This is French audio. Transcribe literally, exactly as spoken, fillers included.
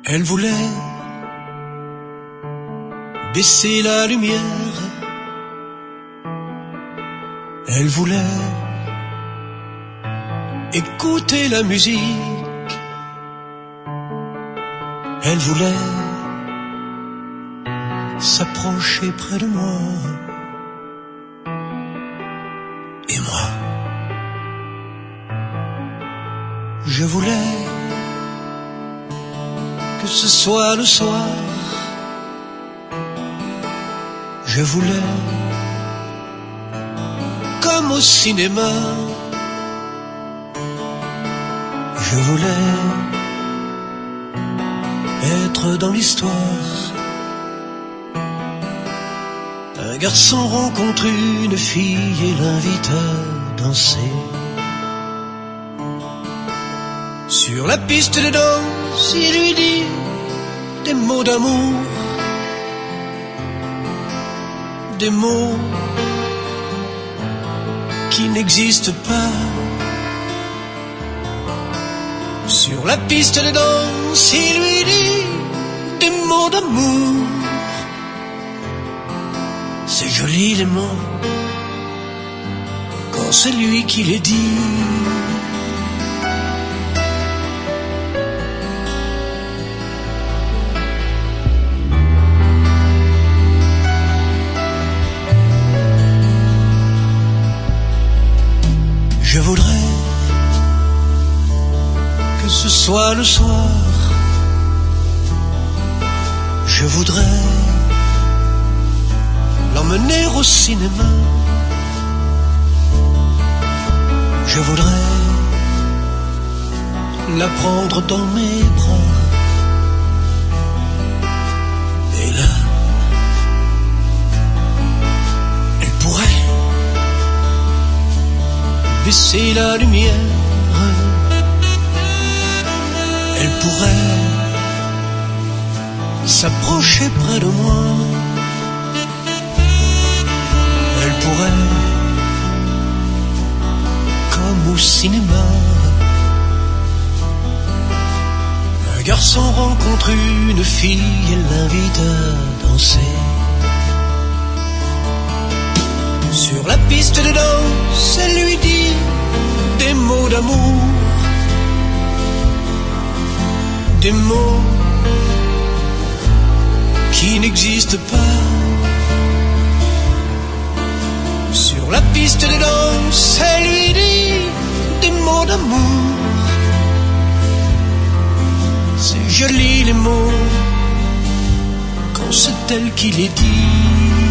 Elle voulait baisser la lumière. Elle voulait écouter la musique. Elle voulait s'approcher près de moi. Et moi, je voulais que ce soit le soir. Je voulais, comme au cinéma, je voulais être dans l'histoire. Un garçon rencontre une fille et l'invite à danser. Sur la piste de danse, il lui dit des mots d'amour, des mots qui n'existent pas. Sur la piste de danse, il lui dit des mots d'amour. C'est joli les mots quand c'est lui qui les dit. Je voudrais que ce soit le soir. Je voudrais l'emmener au cinéma. Je voudrais la prendre dans mes bras. Et là, elle pourrait baisser la lumière. Elle pourrait s'approcher près de moi. Elle pourrait, comme au cinéma, un garçon rencontre une fille et l'invite à danser. Sur la piste de danse, elle lui dit des mots d'amour, des mots qui n'existent pas. Sur la piste de danse, elle lui dit des mots d'amour. C'est joli les mots quand c'est elle qui les dit.